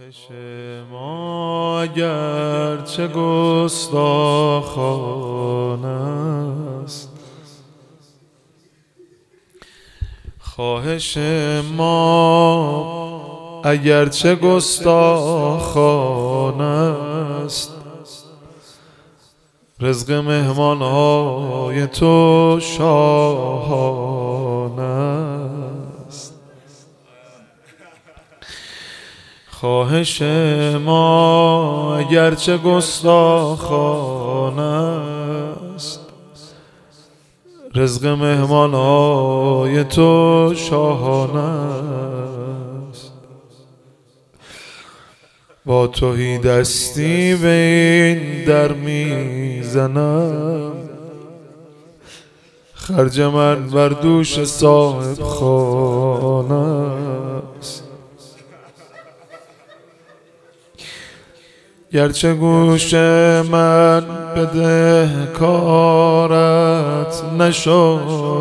خواهش ما اگر چه گستاخانه است، خواهش ما اگر چه گستاخانه است، رزق مهمانهای تو شاهانه است. خواهش ما اگرچه گستاخانه است، رزق مهمانهای تو شاهانه است. با تهی دستی به این در میزنم، خرج من بر دوش صاحب خانه است. گرچه گوش من بدهکارت نشد،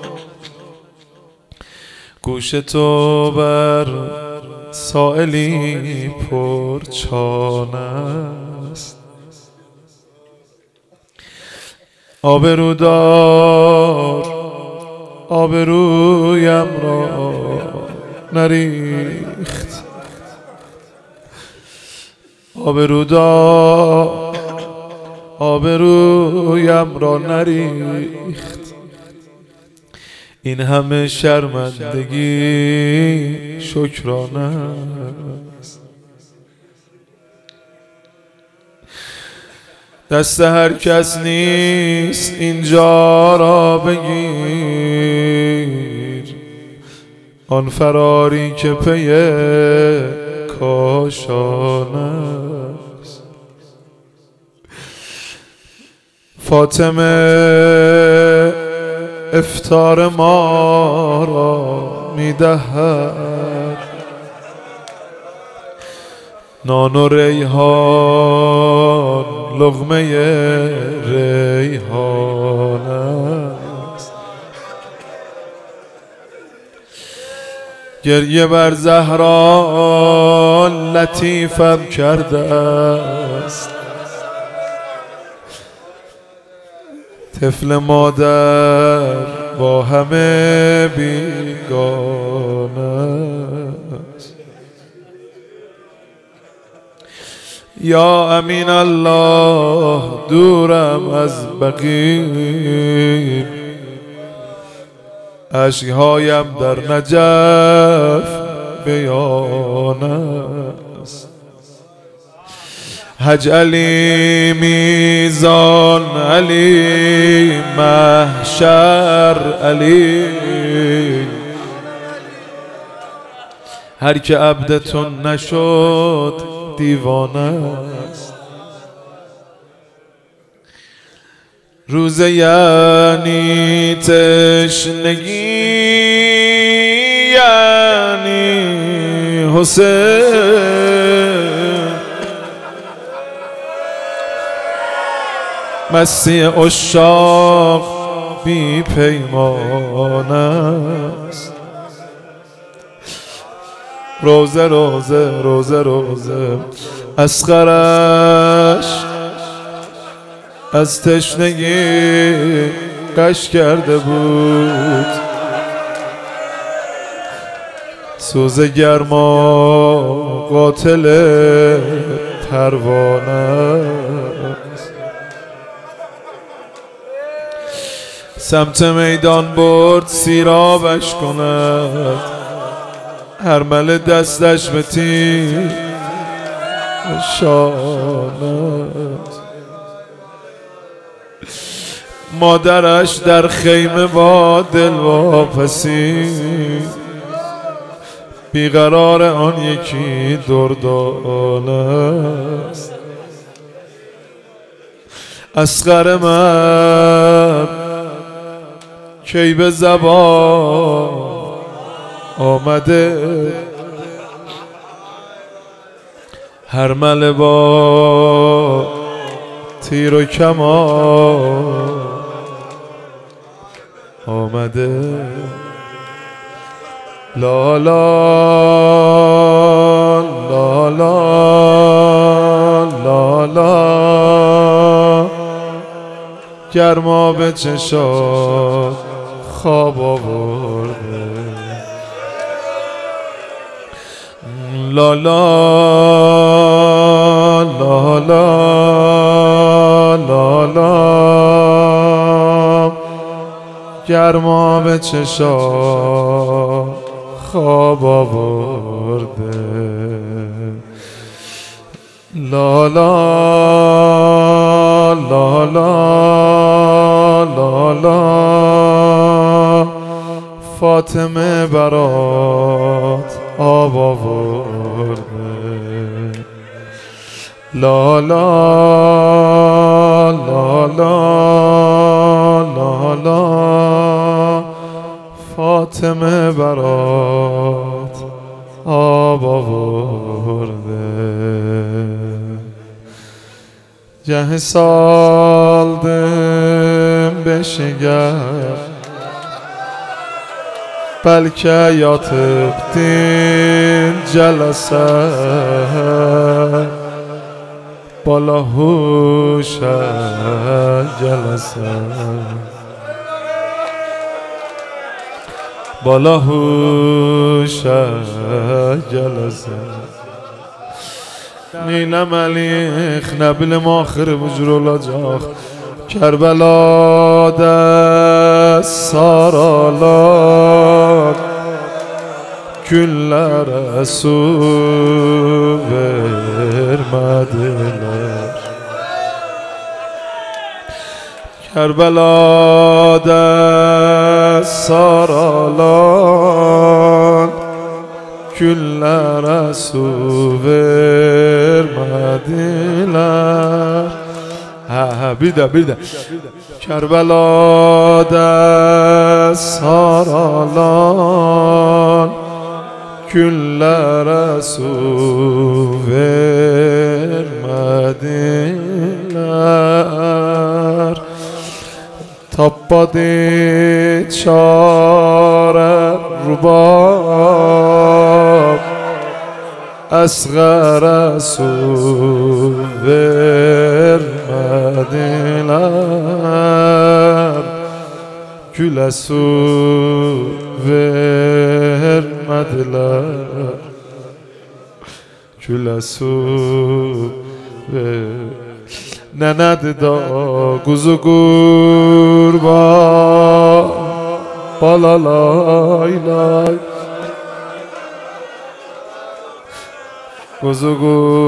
گوش تو بر سائلی پرچانه است. آبرودار آبرویم را نریخت، آبرودار آبرویم را نریخت. این همه شرمندگی شکرانه است. دست هر کس نیست اینجا را بگیر، آن فراری که پی کاشانه است. فاطمه افطار ما را میدهد، نان و ریحان لقمه ریحان است. گریه بر زهرا لطیفم کرده است، طفل مادر با همه بیگانه است. یا امین الله دورم از بقیع، اشک‌هایم در نجف بیان است. حج علی میزان علی محشر علی، هر که عبدتون نشد دیوانه است. روزه یعنی تشنگی، یعنی حسین، مستی عشاق بی پیمان است. روزه روزه روزه روزه اصغرش از تشنگی قش کرده بود، سوز گرما قاتل پروانه است. سمت میدان برد سیرابش کند، هرمل دستش به تیر شانه است. مادرش در خیمه با دلواپسی، بیقرار آن یکی دردانه است. اصغر من کی به زبان آمده، هرمله با تیر و کمان آمده. لا لا لا لا لا لا گرما به چشات خواب آورده لا لا لا لا لا لا گرما به چشات خواب آورده لا لا لا لا لا لا فاطمه برات آب آورده لا لا لا لا لا لا فاطمه برات آب آورده جه saldım beşiğe belki yatıbdin celese bala huşa gelese bala huşa gelese Neyləməliyik, nə bilim axırımız olacaq Kərbəlada saralar Güllərə su vermədilər Kərbəlada saralar Güllərə su vermədilər bir də Kərbəlada saralan Güllərə su vermədilər Tapmadı çarə rubab Əsğərə su vermədilər Gülə su vermədilər Gülə su vermədilər Nənədir da quzu qurban Bala lay lay Quzu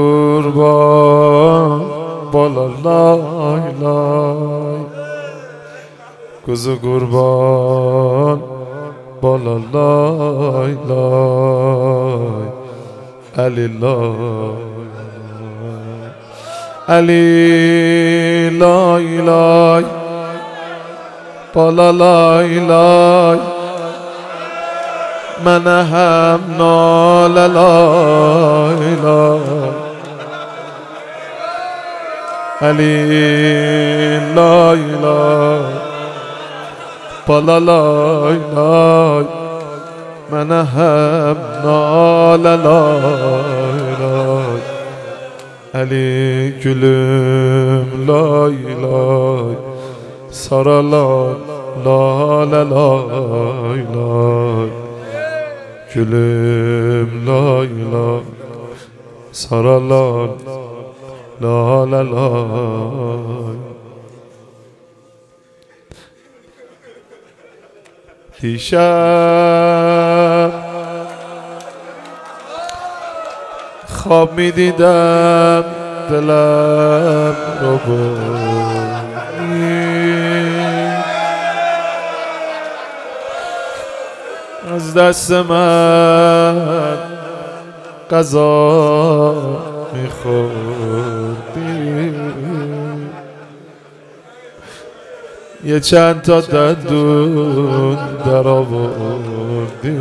qurban Bala lay lay Quzu qurban Bala lay lay Əli lay Ali lay lay Bala lay lay Mənə həm nalə lay lay Ali lay lay Bala lay lay Mənə həm nalə lay lay Ali gülüm lay lay Saralan lale lay lay Gülüm lay lay Saralan lale lay دیشب خواب می دیدم دلم رو بری از دست من قضا می خوردی یه چند تا دندون در آوردی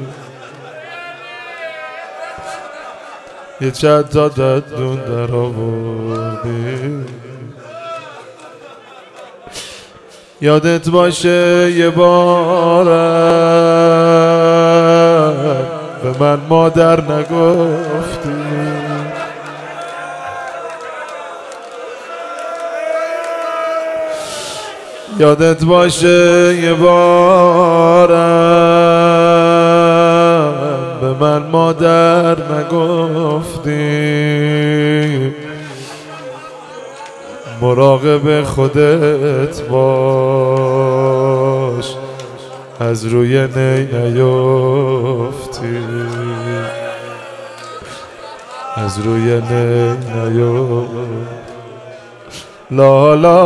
یه چند تا دندون در آوردی یادت باشه یه بارم به من مادر نگفتی یادت باشه یه بارم به من مادر نگفتی، مراقب خودت باش از روی نی نیفتی، از روی نی نیفتی. لا لا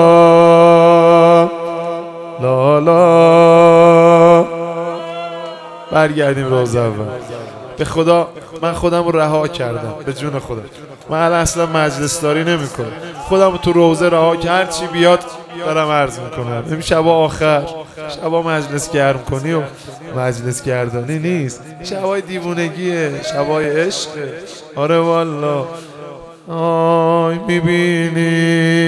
لا لا. برگردیم روز اول. به خدا من خودم رو رها کردم، به جون خودم من اصلا مجلس داری نمی کنم، خودم رو تو روزه رها کردم، هر چی بیاد دارم عرض میکنم. این شبا آخر، شبا مجلس گرم کنی و مجلس گردانی نیست، شبای دیوونگیه، شبای عشقه. آره والا. آی میبینی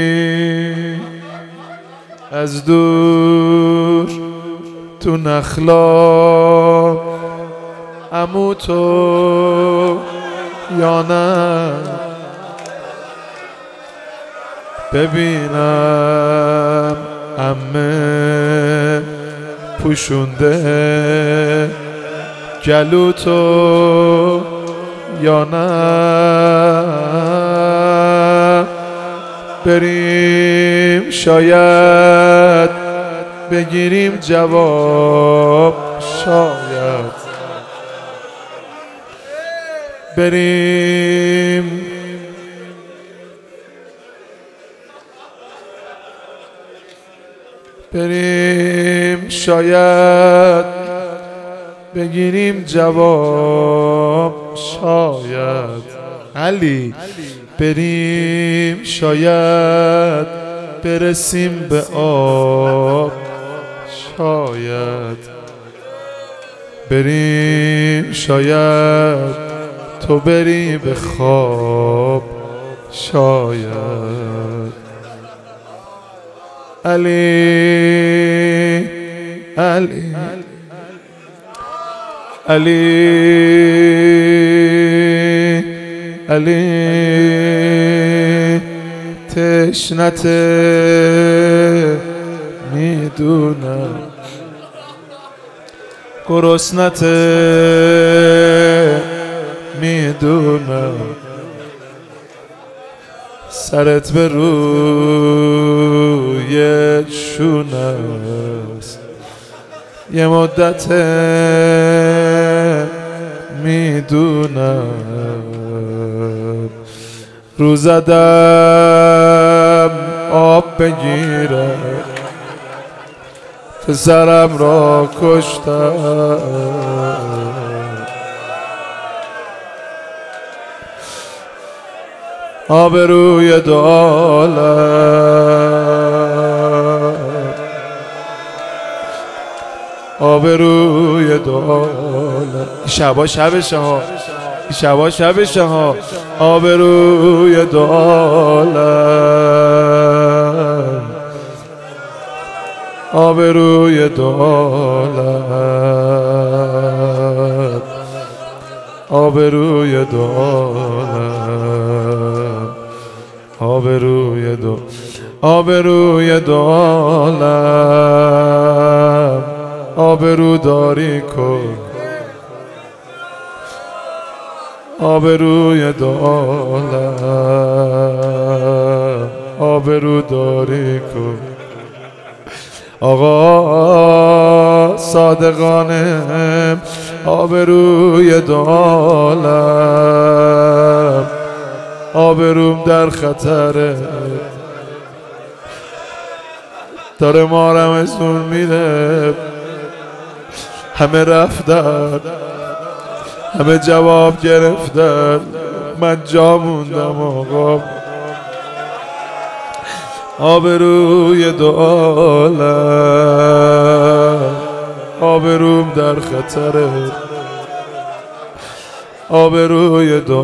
از دور تو نخلا عمو تو یا نه، ببینم عمه پوشونده گلو تو یا نه. بریم شاید بگیریم جواب، شاید بریم شاید بگیریم جواب، شاید علی بریم شاید برسیم به آب، شاید بریم شاید تو بری به خواب، شاید علی علی علی علی تشنته میدونم، گرسنته میدونم، سرت به روی شونه است یه مدت میدونم، رو زدم آب بگیره پسرم را کشتم، آبروی دو عالم، آبروی دو عالم. شبا شبشه ها، شبا شبشه ها، آبروی دو عالم، آبروی دو عالم، آبروی دو عالم، آبروی دو، آبروی دو عالم، آبرو داری کن، آبروی دو عالم، آبرو داری کن. آقا صادقانه آبروی دو عالم، آبروم در خطره، داره مارمشون میره، همه رفتن، همه جواب گرفتن، من جا موندم. آقا آبروی دو عالم، آبروم در خطره، آبروی دو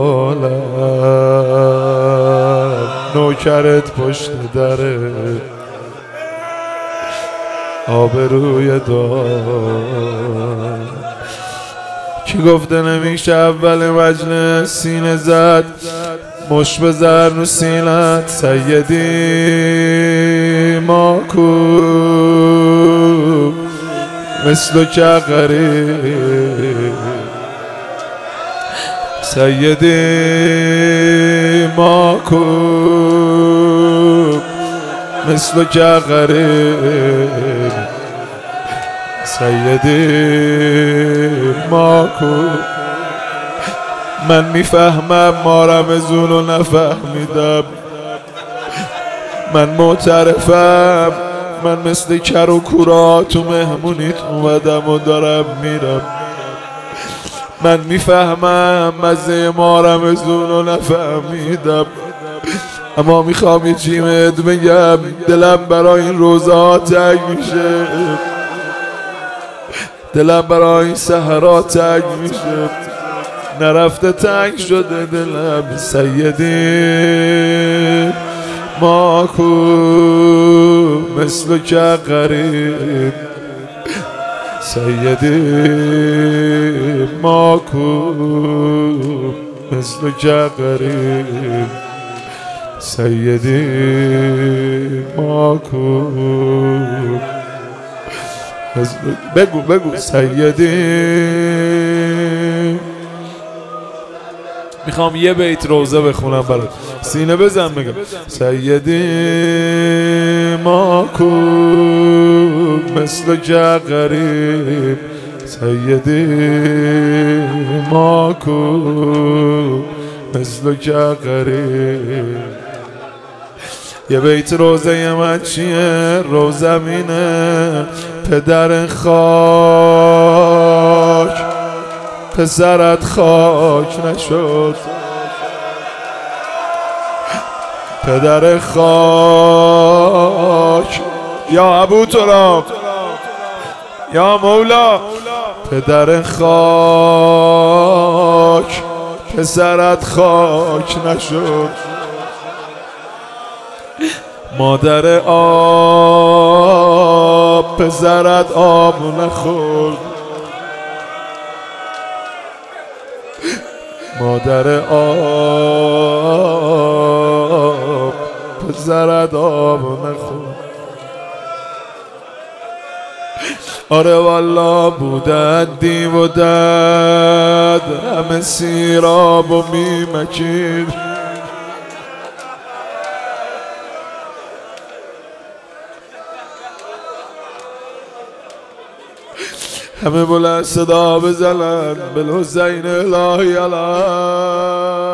عالم، نوکرت پشت دره، آبروی دو عالم. کی گفته نمیشه اول مجلس سینه زد مش بزن رو سینت سیدی ما کو مثل که غریب سیدی ما کو مثل که غریب سیدی ما کو من میفهمم ما رمزونو نفهمیدم من معترفم من مثل کر و کورا تو مهمونیت اومدم و دارم میرم من میفهمم مزه ما رمزونو نفهمیدم اما میخوام یه چیمت بگم دلم برای این روزا تنگ میشه دلم برای این سحرا تنگ میشه نرفته تنگ شده دلم سیدی ما کو مثل که غریب سیدی ما کو مثل که غریب سیدی ما کو بگو سیدی میخوام یه بیت روزه بخونم برات سینه بزن بگم سیدی ما کو مثل که غریب سیدی ما کو مثل که غریب یه بیت روزه من چیه روزم اینه پدر خاک پسرت خاک نشد پدر خاک یا ابو تراب یا مولا پدر خاک پسرت خاک نشد مادر آب پسرت آب نخورد مادر آب پسرت آب نخورد آره والا بودن دیو و دد همه سیراب و میمکید همه بلند صدا بزنن بالحسین الهی علیه